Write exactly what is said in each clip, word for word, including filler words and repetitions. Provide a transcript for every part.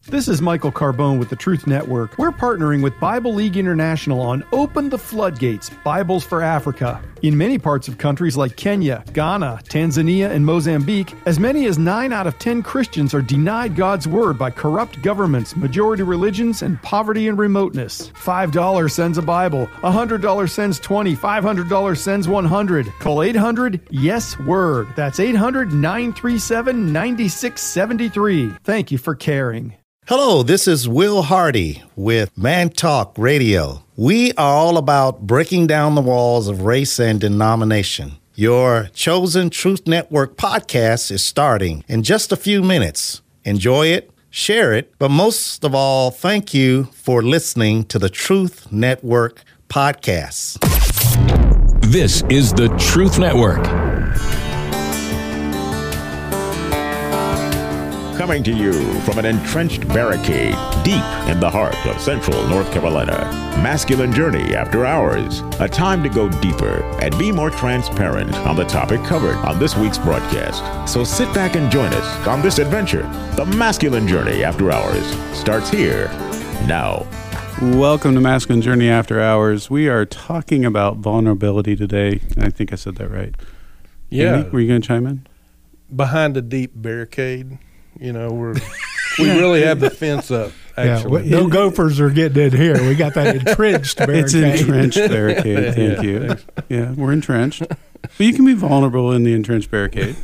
This is Michael Carbone with the Truth Network. We're partnering with Bible League International on Open the Floodgates, Bibles for Africa. In many parts of countries like Kenya, Ghana, Tanzania, and Mozambique, as many as nine out of ten Christians are denied God's Word by corrupt governments, majority religions, and poverty and remoteness. five dollars sends a Bible, one hundred dollars sends twenty, five hundred dollars sends one hundred. Call eight hundred yes word. That's eight hundred, nine three seven, nine six seven three. Thank you for caring. Hello, this is Will Hardy with Man Talk Radio. We are all about breaking down the walls of race and denomination. Your chosen Truth Network podcast is starting in just a few minutes. Enjoy it, share it, but most of all, thank you for listening to the Truth Network podcast. This is the Truth Network. Coming to you from an entrenched barricade deep in the heart of central North Carolina. Masculine Journey After Hours. A time to go deeper and be more transparent on the topic covered on this week's broadcast. So sit back and join us on this adventure. The Masculine Journey After Hours starts here now. Welcome to Masculine Journey After Hours. We are talking about vulnerability today. I think I said that right. Yeah. Andy, were you going to chime in? Behind a deep barricade. You know, we're we really have the fence up, actually. Yeah, no gophers are getting in here. We got that entrenched barricade. It's entrenched barricade. Thank you. Yeah, we're entrenched. But you can be vulnerable in the entrenched barricade.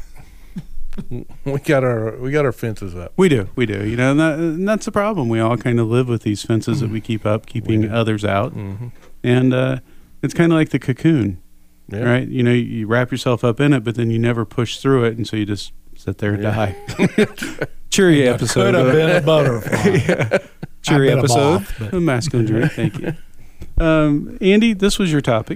We got our we got our fences up. We do. We do. You know, and, that, and that's the problem. We all kind of live with these fences mm-hmm. that we keep up, keeping others out. Mm-hmm. And uh, it's kind of like the cocoon, yeah. right? You know, you wrap yourself up in it, but then you never push through it, and so you just sit there and yeah. die. Cheery yeah, episode. Could have been a butterfly. yeah. Cheery episode. Moth, a masculine journey. Thank you. Um, Andy, this was your topic.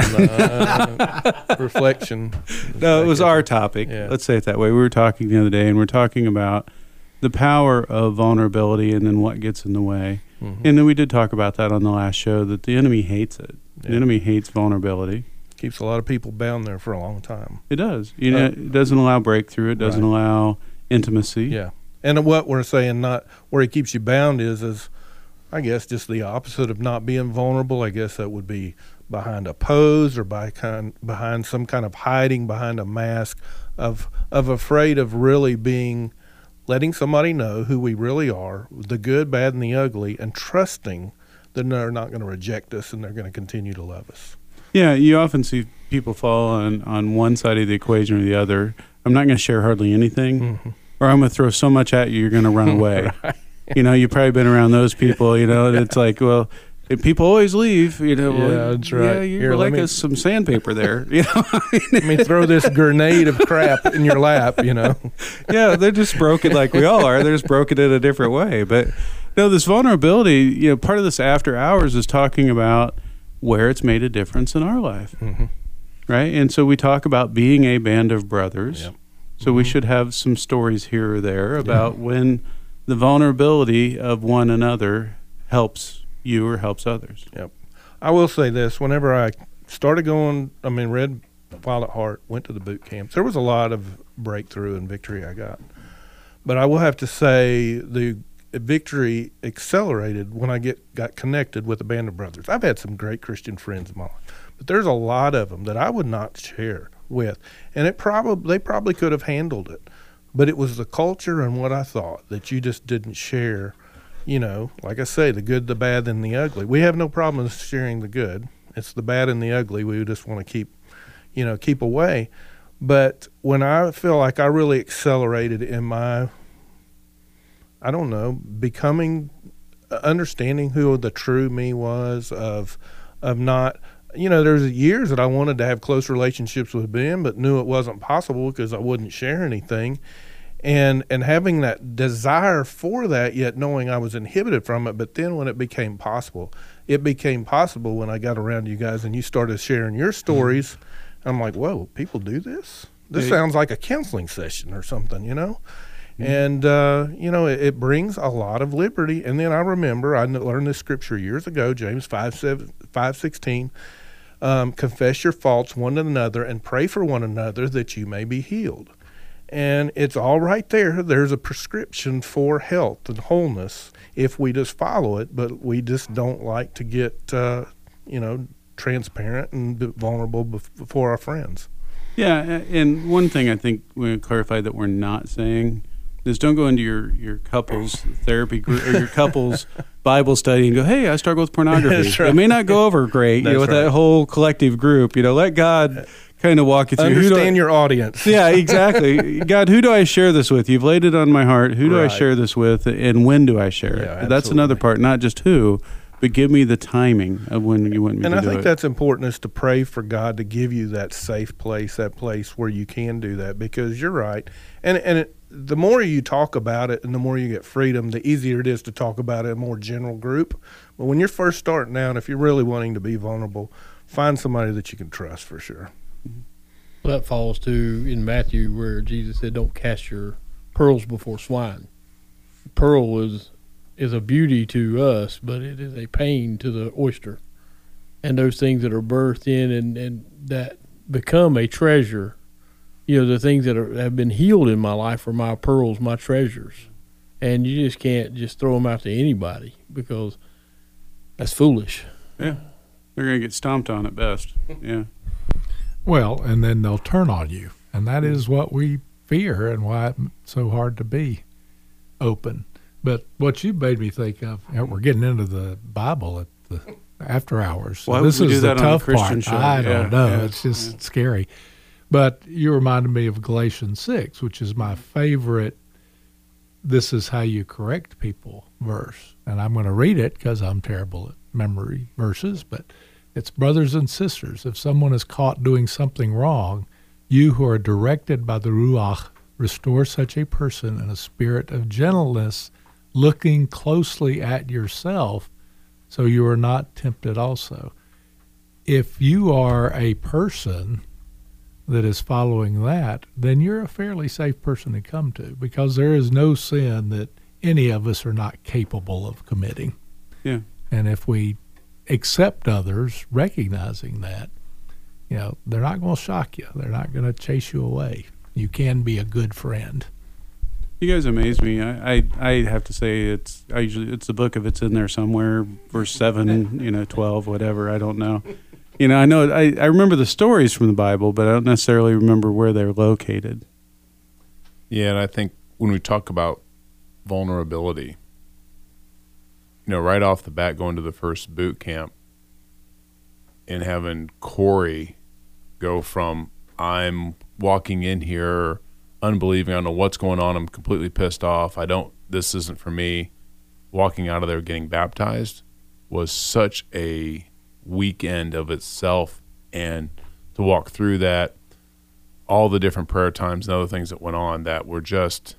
uh, reflection. No, it was our topic. Yeah. Let's say it that way. We were talking the other day, and we're talking about the power of vulnerability and then what gets in the way. Mm-hmm. And then we did talk about that on the last show, that the enemy hates it. Yeah. The enemy hates vulnerability. Keeps a lot of people bound there for a long time. It does. You know, it doesn't allow breakthrough. It doesn't right. allow intimacy. Yeah. And what we're saying, not where he keeps you bound is, is I guess, just the opposite of not being vulnerable. I guess that would be behind a pose or by kind, behind some kind of hiding behind a mask of of afraid of really being, letting somebody know who we really are, the good, bad, and the ugly, and trusting that they're not going to reject us and they're going to continue to love us. Yeah, you often see people fall on, on one side of the equation or the other. I'm not going to share hardly anything, mm-hmm. or I'm going to throw so much at you, you're going to run away. Right. You know, you've probably been around those people, you know, and it's like, well, if people always leave, you know. Yeah, well, that's right. Yeah, you're Here, like me, a, some sandpaper there, you know. Let me throw this grenade of crap in your lap, you know. Yeah, they're just broken like we all are. They're just broken in a different way. But, you know, this vulnerability, you know, part of this After Hours is talking about where it's made a difference in our life, mm-hmm. right? And so we talk about being a band of brothers. Yep. So mm-hmm. we should have some stories here or there about yeah. when the vulnerability of one another helps you or helps others. Yep. I will say this. Whenever I started going, I mean, read Wild at Heart, went to the boot camps, there was a lot of breakthrough and victory I got. But I will have to say the victory accelerated when I get got connected with a band of brothers. I've had some great Christian friends in my life, but there's a lot of them that I would not share with, and it probably they probably could have handled it, but it was the culture and what I thought that you just didn't share. You know, like I say, the good, the bad, and the ugly. We have no problem sharing the good. It's the bad and the ugly we just want to keep, you know, keep away. But when I feel like I really accelerated in my, I don't know, becoming, understanding who the true me was, of, of not, you know, there's years that I wanted to have close relationships with Ben, but knew it wasn't possible because I wouldn't share anything. And and having that desire for that, yet knowing I was inhibited from it. But then when it became possible, it became possible when I got around you guys and you started sharing your stories. Mm-hmm. I'm like, whoa, people do this? This hey. sounds like a counseling session or something, you know? Mm-hmm. And, uh, you know, it, it brings a lot of liberty. And then I remember I learned this scripture years ago, James five sixteen. Um, confess your faults one to another and pray for one another that you may be healed. And it's all right there. There's a prescription for health and wholeness if we just follow it, but we just don't like to get, uh, you know, transparent and vulnerable before our friends. Yeah, and one thing I think we want to clarify that we're not saying is don't go into your, your couples therapy group or your couples Bible study and go, hey, I struggle with pornography. That's right. It may not go over great you know, with right. that whole collective group. You know, let God kind of walk you through. Understand who do I, your audience. Yeah, exactly. God, who do I share this with? You've laid it on my heart. Who do Right. I share this with, and when do I share it? Yeah, That's absolutely. another part, not just who, but give me the timing of when you want me And to I do think it. that's important, is to pray for God to give you that safe place, that place where you can do that, because you're right. And and it, the more you talk about it and the more you get freedom, the easier it is to talk about it in a more general group. But when you're first starting out, if you're really wanting to be vulnerable, find somebody that you can trust for sure. Well, that falls to in Matthew where Jesus said, don't cast your pearls before swine. Pearl is is a beauty to us, but it is a pain to the oyster. And those things that are birthed in and, and that become a treasure, you know, the things that are, have been healed in my life are my pearls, my treasures. And you just can't just throw them out to anybody because that's foolish. Yeah. They're going to get stomped on at best. Yeah. Well, and then they'll turn on you. And that is what we fear and why it's so hard to be open. But what you made me think of, you know, we're getting into the Bible at the after hours. So Why would this we is do the that on a tough Christian part. show? I Yeah, don't know. yeah, it's just yeah. scary. But you reminded me of Galatians six, which is my favorite this is how you correct people verse. And I'm going to read it because I'm terrible at memory verses, but it's brothers and sisters. If someone is caught doing something wrong, you who are directed by the Ruach, restore such a person in a spirit of gentleness, looking closely at yourself, so you are not tempted also. If you are a person that is following that, then you're a fairly safe person to come to, because there is no sin that any of us are not capable of committing. Yeah. And if we accept others, recognizing that, you know, they're not going to shock you. They're not going to chase you away. You can be a good friend. You guys amaze me. I, I, I have to say it's I usually it's the book if it's in there somewhere, verse seven, you know, twelve, whatever. I don't know. You know, I know I, I remember the stories from the Bible, but I don't necessarily remember where they're located. Yeah, and I think when we talk about vulnerability, you know, right off the bat, going to the first boot camp and having Corey go from I'm walking in here unbelieving, I don't know what's going on, I'm completely pissed off, I don't, this isn't for me, walking out of there getting baptized was such a weekend of itself. And to walk through that, all the different prayer times and other things that went on that were just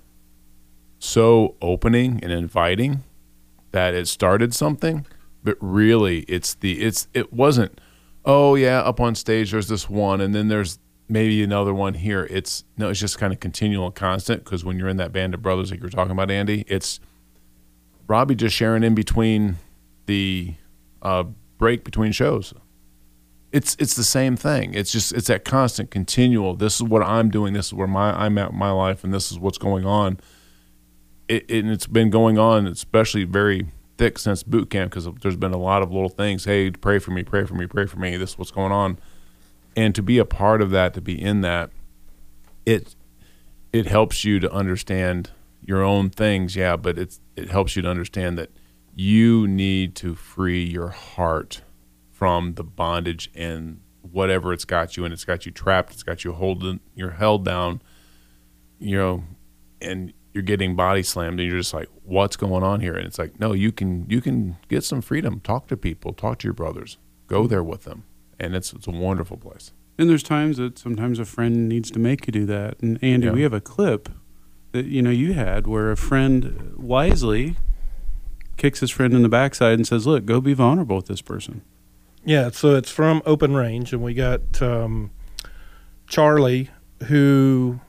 so opening and inviting that it started something. But really it's the it's it wasn't, oh yeah, up on stage there's this one and then there's maybe another one here. It's no, it's just kind of continual and constant, because when you're in that band of brothers like you were talking about, Andy, it's Robbie just sharing in between the uh, break between shows. It's it's the same thing. It's just it's that constant, continual. This is what I'm doing. This is where my I'm at in my life, and this is what's going on. It, it and it's been going on, especially very thick since boot camp, because there's been a lot of little things. Hey, pray for me, pray for me, pray for me. This is what's going on. And to be a part of that, to be in that, it it helps you to understand your own things, yeah, but it's it helps you to understand that you need to free your heart from the bondage and whatever it's got you, and it's got you trapped, it's got you holding, you're held down, you know, and you're getting body slammed, and you're just like, what's going on here? And it's like, no, you can you can get some freedom, talk to people, talk to your brothers, go there with them. And it's it's a wonderful place. And there's times that sometimes a friend needs to make you do that. And Andy, Yeah. we have a clip that you know you had where a friend wisely kicks his friend in the backside and says, "Look, go be vulnerable with this person." Yeah, so it's from Open Range, and we got um, Charlie, who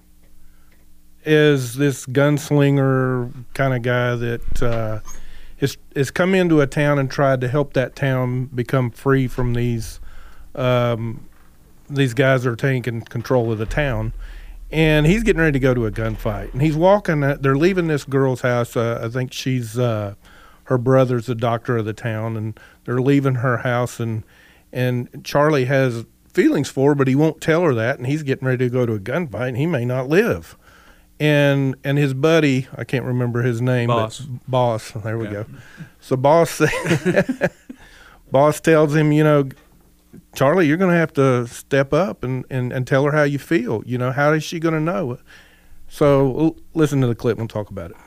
is this gunslinger kind of guy that uh, has, has come into a town and tried to help that town become free from these um, these guys that are taking control of the town. and he's getting ready to go to a gunfight. And he's walking. Uh, they're leaving this girl's house. Uh, I think she's uh, her brother's the doctor of the town, and they're leaving her house. And and Charlie has feelings for her, but he won't tell her that. And he's getting ready to go to a gunfight, and he may not live. And and his buddy, I can't remember his name, Boss. but Boss. There we yeah. go. So Boss, Boss tells him, you know, Charlie, you're going to have to step up and, and, and tell her how you feel. You know, how is she going to know? So l- listen to the clip and we'll talk about it.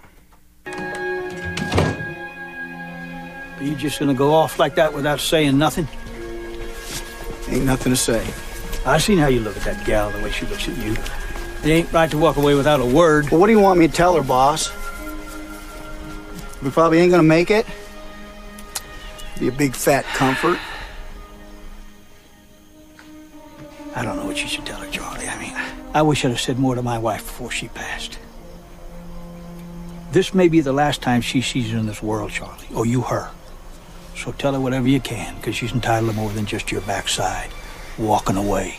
Are you just going to go off like that without saying nothing? Ain't nothing to say. I seen how you look at that gal, the way she looks at you. It ain't right to walk away without a word. Well, what do you want me to tell her, boss? We probably ain't going to make it. Be a big fat comfort. I don't know what you should tell her, Charlie. I mean, I wish I'd have said more to my wife before she passed. This may be the last time she sees you in this world, Charlie, or you her. So tell her whatever you can, because she's entitled to more than just your backside walking away.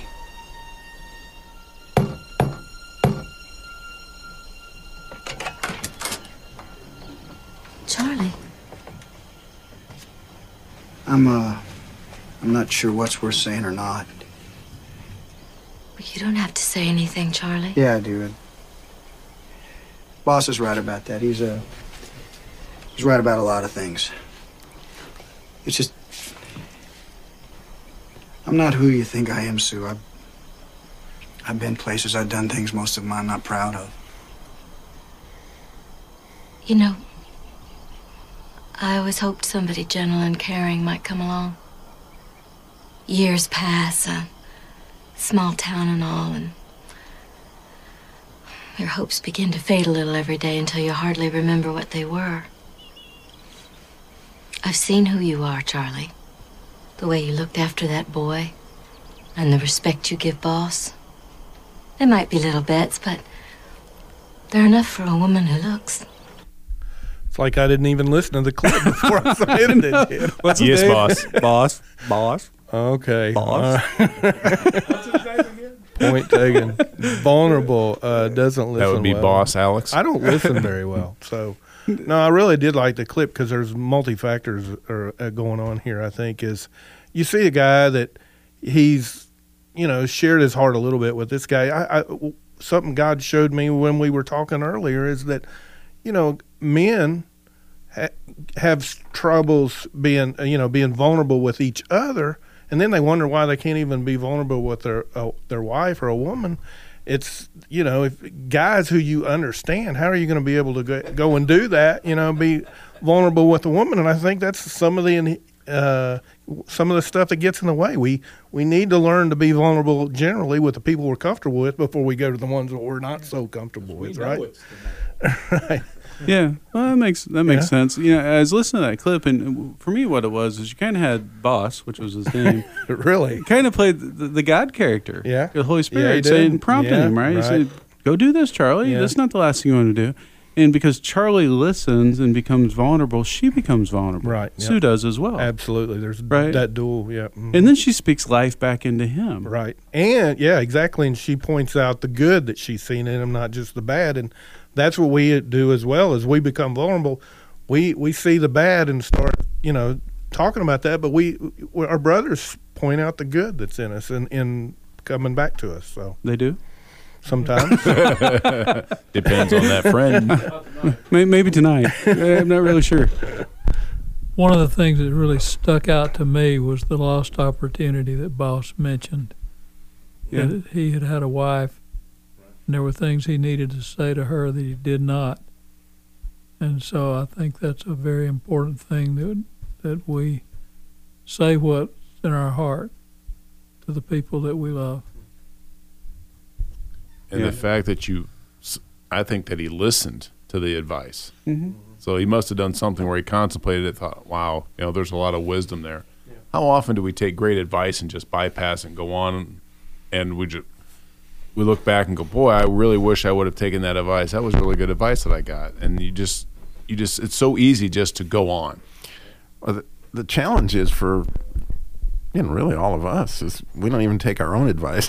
Charlie. I'm, uh, I'm not sure what's worth saying or not. You don't have to say anything, Charlie. Yeah, I do. Boss is right about that. He's uh, he's right about a lot of things. It's just, I'm not who you think I am, Sue. I've, I've been places, I've done things most of them I'm not proud of. You know, I always hoped somebody gentle and caring might come along. Years pass, uh, small town and all, and your hopes begin to fade a little every day until you hardly remember what they were. I've seen who you are, Charlie. The way you looked after that boy, and the respect you give Boss. They might be little bets, but they're enough for a woman who looks. It's like I didn't even listen to the clip before I submitted it. What's yes, name? boss. Boss. Boss. Okay. Boss. Uh, What's his name again? Point taken. Vulnerable. Uh, doesn't listen. That would be well. Boss Alex. I don't listen very well, so no. I really did like the clip because there's multi factors are uh, going on here. I think is you see a guy that he's you know shared his heart a little bit with this guy. I, I something God showed me when we were talking earlier is that you know men ha- have troubles being you know being vulnerable with each other. And then they wonder why they can't even be vulnerable with their uh, their wife or a woman. It's, you know, if guys who you understand, how are you going to be able to go, go and do that, you know, be vulnerable with a woman? And I think that's some of the uh, some of the stuff that gets in the way. We we need to learn to be vulnerable generally with the people we're comfortable with before we go to the ones that we're not so comfortable with, right? Right. Yeah, well, that makes that makes Yeah. sense. You know, I was listening to that clip, and for me, what it was is you kind of had Boss, which was his name, Really? kind of played the, the God character, Yeah. the Holy Yeah, he Spirit, did. saying, prompting Yeah, him, right? He right. said, "Go do this, Charlie. Yeah. That's not the last thing you want to do." And because Charlie listens and becomes vulnerable, she becomes vulnerable. Right, Sue yep. does as well. Absolutely. There's Right. that dual, yeah. mhm. And then she speaks life back into him. Right. And, yeah, exactly. And she points out the good that she's seen in him, not just the bad. And that's what we do as well. As we become vulnerable, we, we see the bad and start, you know, talking about that. But we, our brothers point out the good that's in us and in coming back to us. So They do? sometimes. Depends on that friend. May- Maybe tonight. I'm not really sure. One of the things that really stuck out to me was the lost opportunity that Boss mentioned. Yeah. That he had had a wife, and there were things he needed to say to her that he did not. And so I think that's a very important thing that that we say what's in our heart to the people that we love. And Yeah. the fact that you, I think that he listened to the advice. Mm-hmm. So he must have done something where he contemplated it, thought, wow, you know, there's a lot of wisdom there. How often do we take great advice and just bypass and go on and we just, we look back and go, boy, I really wish I would have taken that advice. That was really good advice that I got. And you just, you just, it's so easy just to go on. Well, the, the challenge is for you know, really all of us, is we don't even take our own advice.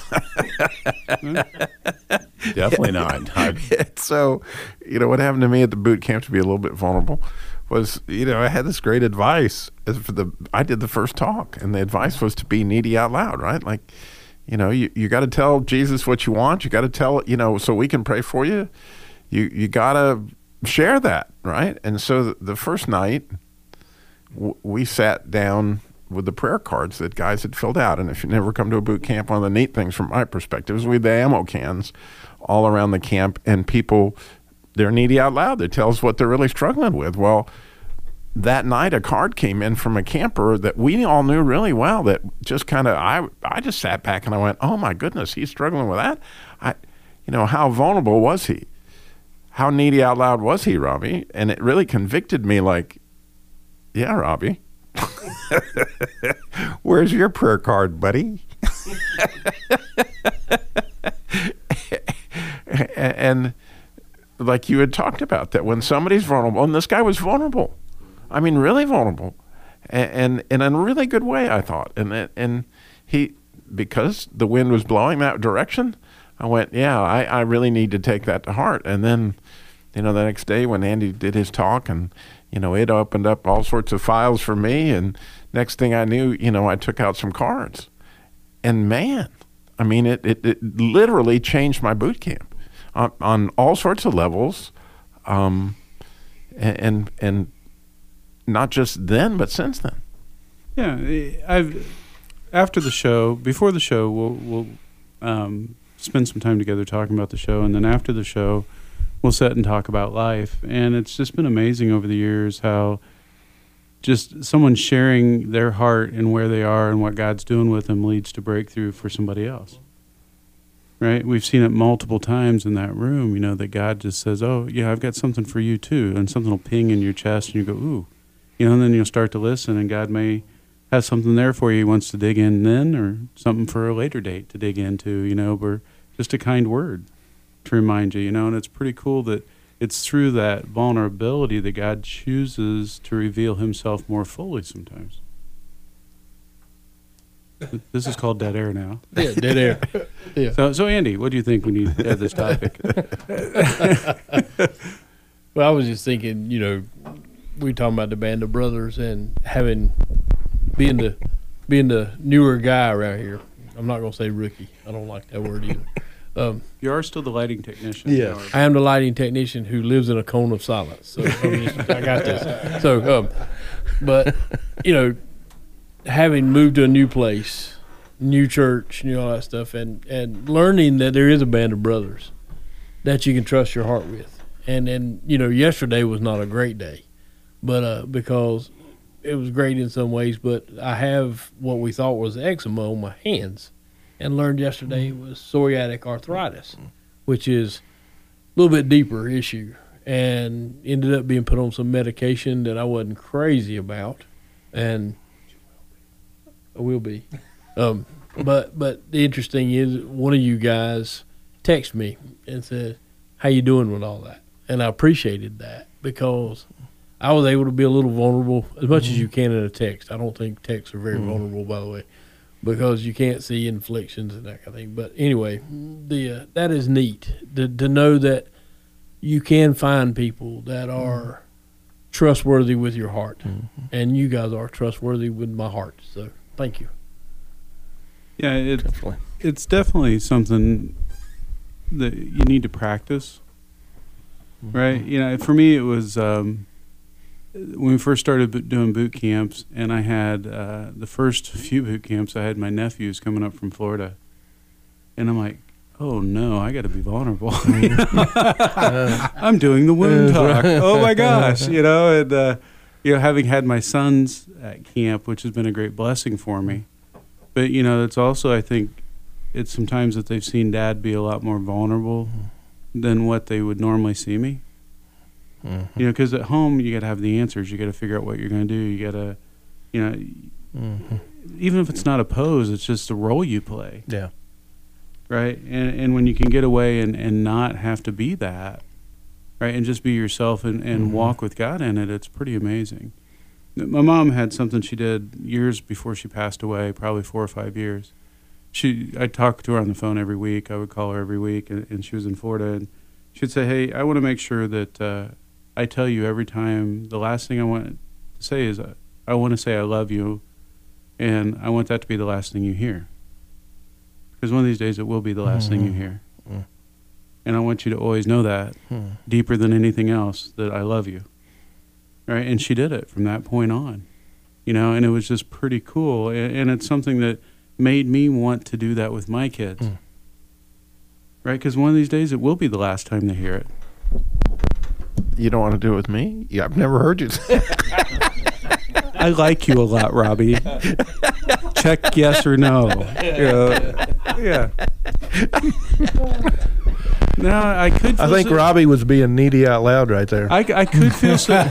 Definitely not. I- So, you know, what happened to me at the boot camp, to be a little bit vulnerable, was, you know, I had this great advice. As for the, I did the first talk, and the advice was to be needy out loud, right? Like, you know, you, you got to tell Jesus what you want. You got to tell, you know, so we can pray for you. You you got to share that, right? And so the, the first night, w- we sat down with the prayer cards that guys had filled out. And if you never come to a boot camp, one of the neat things from my perspective is we had the ammo cans all around the camp, and people, they're needy out loud. They tell us what they're really struggling with. Well, that night a card came in from a camper that we all knew really well, that just kind of, I I just sat back and I went, oh my goodness, he's struggling with that. I, you know, how vulnerable was he? How needy out loud was he, Robbie? And it really convicted me, like, yeah, Robbie, where's your prayer card, buddy? And like you had talked about, that when somebody's vulnerable, and this guy was vulnerable, I mean, really vulnerable, and, and, and in a really good way, I thought. And and he, because the wind was blowing that direction, I went, yeah, I, I really need to take that to heart. And then, you know, the next day when Andy did his talk, and, you know, it opened up all sorts of files for me. And next thing I knew, you know, I took out some cards. And man, I mean, it, it, it literally changed my boot camp on, on all sorts of levels. Um, and, and, and not just then, but since then. Yeah, I've after the show, before the show, we'll we'll um, spend some time together talking about the show, and then after the show, we'll sit and talk about life. And it's just been amazing over the years how just someone sharing their heart and where they are and what God's doing with them leads to breakthrough for somebody else. Right? We've seen it multiple times in that room, you know, that God just says, oh, yeah, I've got something for you too. And something will ping in your chest and you go, ooh. You know, and then you'll start to listen, and God may have something there for you he wants to dig in then, or something for a later date to dig into, you know, or just a kind word to remind you, you know. And it's pretty cool that it's through that vulnerability that God chooses to reveal himself more fully sometimes. This is called dead air now. Yeah, dead air. Yeah. So, so Andy, what do you think when you had this topic? Well, I was just thinking, you know, we were talking about the Band of Brothers and having being the being the newer guy around here. I'm not gonna say rookie. I don't like that word either. Um, you are still the lighting technician. Yeah, I am the lighting technician who lives in a cone of silence. So I'm just, I got this. So, um, but you know, having moved to a new place, new church, new all that stuff, and and learning that there is a Band of Brothers that you can trust your heart with. And and you know, yesterday was not a great day. But uh, because it was great in some ways, but I have what we thought was eczema on my hands, and learned yesterday it was psoriatic arthritis, which is a little bit deeper issue, and ended up being put on some medication that I wasn't crazy about, and I will be. Um, but but the interesting is, one of you guys texted me and said, "How you doing with all that?" And I appreciated that, because I was able to be a little vulnerable as much mm-hmm. as you can in a text. I don't think texts are very mm-hmm. vulnerable, by the way, because you can't see inflections and that kind of thing. But anyway, the uh, that is neat to, to know that you can find people that are mm-hmm. trustworthy with your heart, mm-hmm. and you guys are trustworthy with my heart. So thank you. Yeah, it, definitely. It's definitely something that you need to practice, mm-hmm. right? You know, for me, it was. Um, When we first started doing boot camps, and I had uh, the first few boot camps, I had my nephews coming up from Florida, and I'm like, oh no, I got to be vulnerable. I'm doing the wound talk. Oh my gosh, you know, and uh, you know, having had my sons at camp, which has been a great blessing for me, but you know, it's also, I think, it's sometimes that they've seen Dad be a lot more vulnerable than what they would normally see me. Mm-hmm. You know, because at home you got to have the answers. You got to figure out what you're going to do. You got to, you know, mm-hmm. even if it's not a pose, it's just a role you play. Yeah. Right. And and when you can get away and, and not have to be that, right, and just be yourself and, and mm-hmm. walk with God in it, it's pretty amazing. My mom had something she did years before she passed away, probably four or five years. She, I talked to her on the phone every week. I would call her every week, and, and she was in Florida. And she'd say, "Hey, I want to make sure that uh, I tell you every time. The last thing I want to say is, uh, I want to say I love you, and I want that to be the last thing you hear. Because one of these days it will be the last mm-hmm. thing you hear. Mm. And I want you to always know that, mm. deeper than anything else, that I love you." Right? And she did it from that point on, you know, and it was just pretty cool. And, and it's something that made me want to do that with my kids. Mm. Right? Because one of these days it will be the last time they hear it. You don't want to do it with me? Yeah, I've never heard you say I like you a lot, Robbie. Check yes or no. You know, yeah. No, I could. I think so, Robbie was being needy out loud right there. I, I could feel some.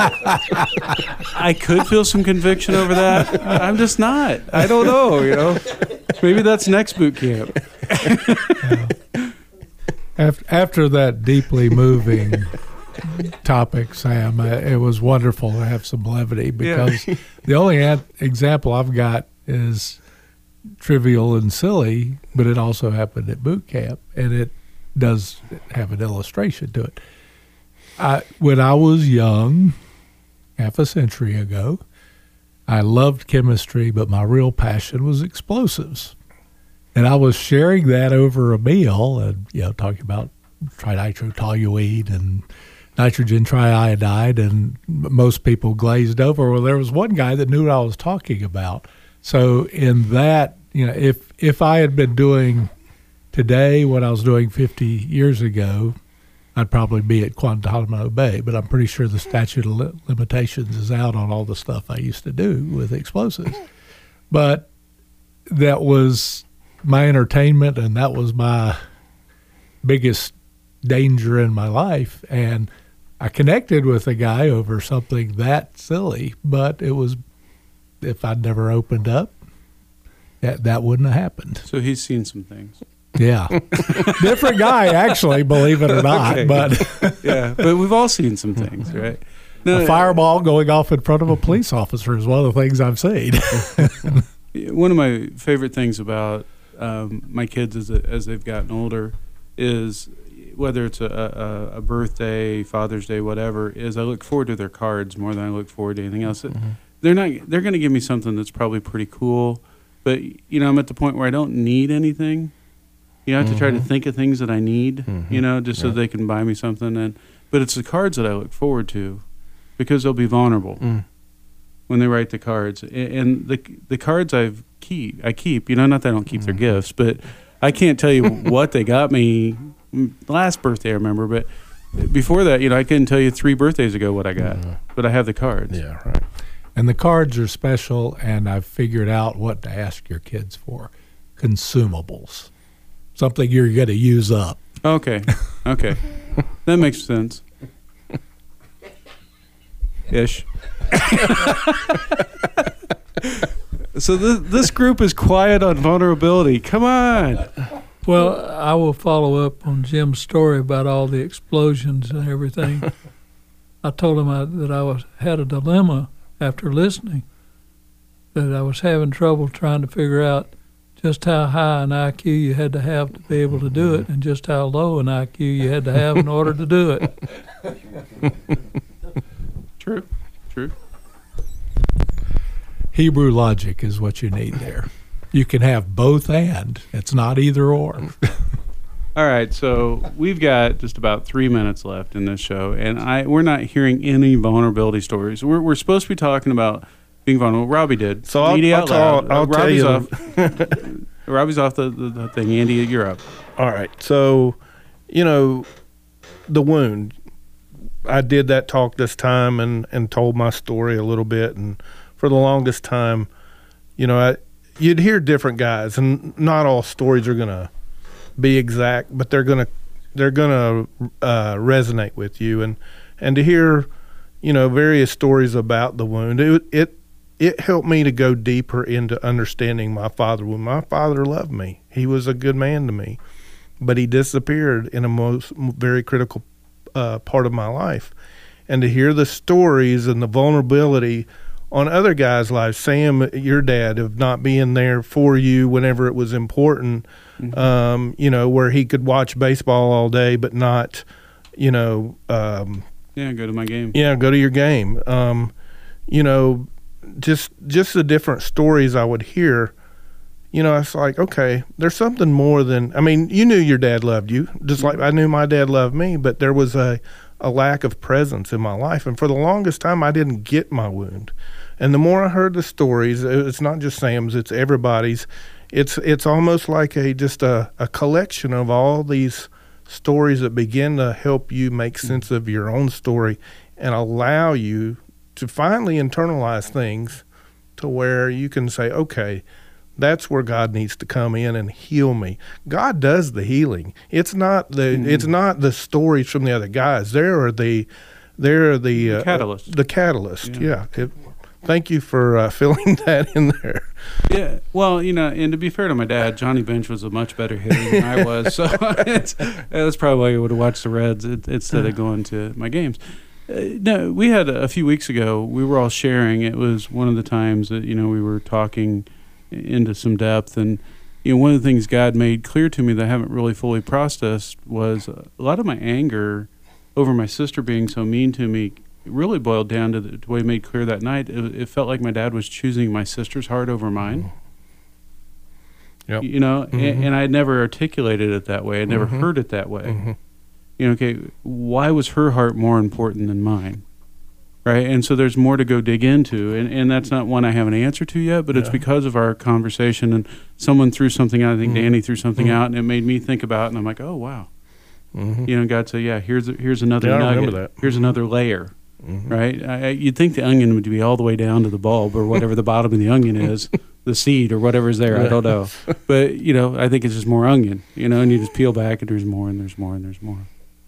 I could feel some conviction over that. I'm just not. I don't know. You know, maybe that's next boot camp. after, after that deeply moving topic, Sam, uh, it was wonderful to have some levity because yeah. the only ad- example I've got is trivial and silly, but it also happened at boot camp, and it does have an illustration to it. I, when I was young, half a century ago, I loved chemistry, but my real passion was explosives. And I was sharing that over a meal and, you know, talking about trinitrotoluene and nitrogen triiodide, and most people glazed over. Well, there was one guy that knew what I was talking about. So in that, you know, if if I had been doing today what I was doing fifty years ago, I'd probably be at Guantanamo Bay, but I'm pretty sure the statute of li- limitations is out on all the stuff I used to do with explosives. But that was my entertainment, and that was my biggest danger in my life. And I connected with a guy over something that silly, but it was, if I'd never opened up, that, that wouldn't have happened. So he's seen some things. Yeah. Different guy, actually, believe it or not. Okay. But yeah, but we've all seen some things, right? No, a fireball going off in front of a police officer is one of the things I've seen. One of my favorite things about um, my kids as, as they've gotten older is, whether it's a, a, a birthday, Father's Day, whatever, is I look forward to their cards more than I look forward to anything else. Mm-hmm. They're not. They're going to give me something that's probably pretty cool, but you know, I'm at the point where I don't need anything. You know, I have mm-hmm. to try to think of things that I need, mm-hmm. you know, just yeah. so they can buy me something. And but it's the cards that I look forward to, because they'll be vulnerable mm. when they write the cards. And, and the the cards I've keep I keep, you know, not that I don't keep mm-hmm. their gifts, but I can't tell you what they got me last birthday, I remember. But before that, you know, I couldn't tell you three birthdays ago what I got, mm-hmm. but I have the cards. Yeah, right. And the cards are special, and I've figured out what to ask your kids for: consumables. Something you're going to use up. Okay. Okay. That makes sense. Ish. So this, this group is quiet on vulnerability. Come on. Well, I will follow up on Jim's story about all the explosions and everything. I told him I, that I was had a dilemma after listening, that I was having trouble trying to figure out just how high an I Q you had to have to be able to do it, and just how low an I Q you had to have in order to do it. True, true. Hebrew logic is what you need there. You can have both and. It's not either or. All right, so we've got just about three minutes left in this show, and I we're not hearing any vulnerability stories. We're we're supposed to be talking about being vulnerable. Robbie did. So I'll, I'll, tell, I'll tell you. Off. Robbie's off the, the, the thing. Andy, you're up. All right. So, you know, the wound. I did that talk this time and, and told my story a little bit. And for the longest time, you know, I, you'd hear different guys, and not all stories are going to be exact, but they're going to they're going to uh, resonate with you. And, and to hear, you know, various stories about the wound, it, it It helped me to go deeper into understanding my father. When my father loved me, he was a good man to me, but he disappeared in a most very critical uh, part of my life. And to hear the stories and the vulnerability on other guys' lives. Sam, your dad, of not being there for you whenever it was important, mm-hmm. um, you know, where he could watch baseball all day but not, you know. Um, yeah, go to my game. Yeah, go to your game. Um, you know, just just the different stories I would hear. You know, it's like, okay, there's something more than, I mean, you knew your dad loved you, just like I knew my dad loved me, but there was a, a lack of presence in my life. And for the longest time, I didn't get my wound. And the more I heard the stories, it's not just Sam's, it's everybody's. It's it's almost like a just a, a collection of all these stories that begin to help you make sense of your own story and allow you to finally internalize things to where you can say, okay, that's where God needs to come in and heal me. God does the healing. It's not the mm-hmm. it's not the stories from the other guys. There are the there are the, the uh, catalyst. The catalyst. Yeah. yeah. It, thank you for uh, filling that in there. Yeah. Well, you know, and to be fair to my dad, Johnny Bench was a much better hitter than I was. So it's, that's probably why I would have watched the Reds instead of going to my games. Uh, no, we had a, a few weeks ago. We were all sharing. It was one of the times that you know we were talking into some depth, and you know one of the things God made clear to me that I haven't really fully processed was a lot of my anger over my sister being so mean to me really boiled down to the, the way he made clear that night. It, it felt like my dad was choosing my sister's heart over mine. Yep. You know, mm-hmm. and, and I had never articulated it that way. I never mm-hmm. heard it that way. Mm-hmm. You know, okay, why was her heart more important than mine? Right, and so there's more to go dig into, and, and that's not one I have an answer to yet, but yeah. it's because of our conversation, and someone threw something out, I think mm-hmm. Danny threw something mm-hmm. out, and it made me think about it, and I'm like, oh, wow. Mm-hmm. You know, God said, yeah, here's here's another yeah, nugget, I remember that. here's another layer, mm-hmm. right? I, you'd think the onion would be all the way down to the bulb, or whatever the bottom of the onion is, the seed, or whatever's there, yeah. I don't know. But, you know, I think it's just more onion, you know, and you just peel back, and there's more, and there's more, and there's more.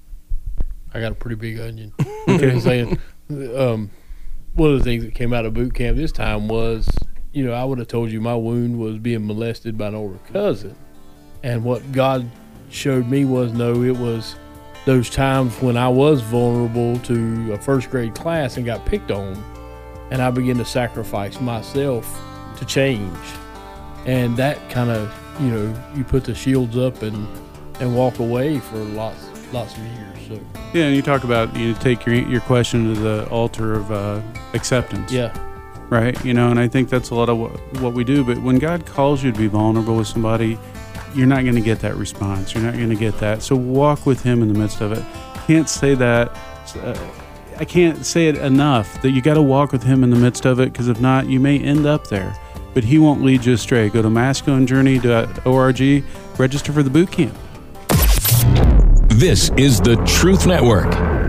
I got a pretty big onion. Okay, saying, um, one of the things that came out of boot camp this time was, you know, I would have told you my wound was being molested by an older cousin. And what God showed me was, no, it was those times when I was vulnerable to a first grade class and got picked on. And I began to sacrifice myself to change. And that kind of, you know, you put the shields up and, and walk away for lots, lots of years. So. Yeah, and you talk about you take your your question to the altar of uh, acceptance. Yeah. Right? You know, and I think that's a lot of what, what we do. But when God calls you to be vulnerable with somebody, you're not going to get that response. You're not going to get that. So walk with Him in the midst of it. Can't say that. Uh, I can't say it enough that you got to walk with Him in the midst of it, because if not, you may end up there. But He won't lead you astray. Go to masculine journey dot org, register for the boot camp. This is the Truth Network.